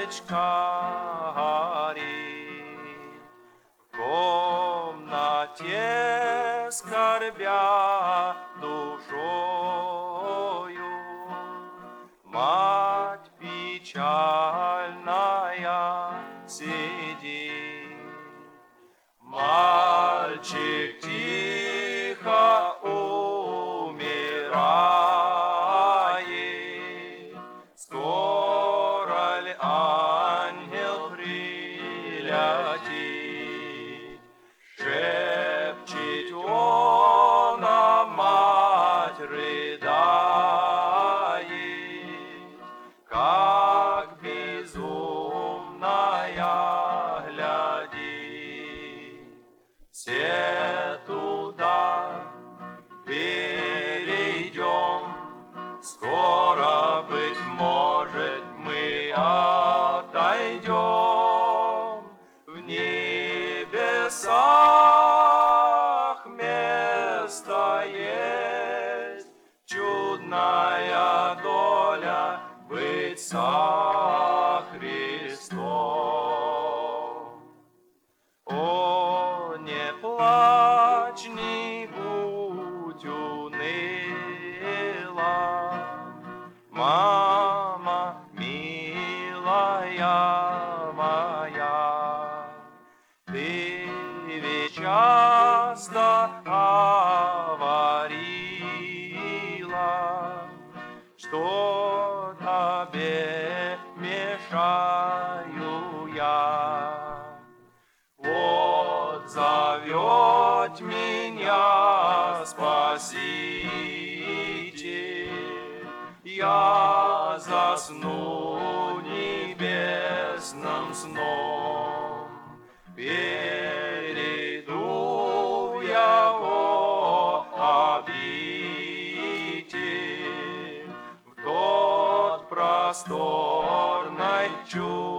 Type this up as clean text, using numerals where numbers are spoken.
горит. В комнате скорбя душою, мать печальная сидит. Мальчик тихо умирает, скоро ли ангел прилетит? Шепчет он, а мать рыдает, как безумная глядит. Все туда перейдем, скоро, быть может, мы отойдем. В небесах место есть, чудная доля быть со Христом. О, не плачь, не будь уныла, мама милая моя. Ты ведь часто говорила, что тебе мешаю я. Вот зовет меня Спаситель, я засну небесным сном. Перейду я в обитель, в тот просторной чудесной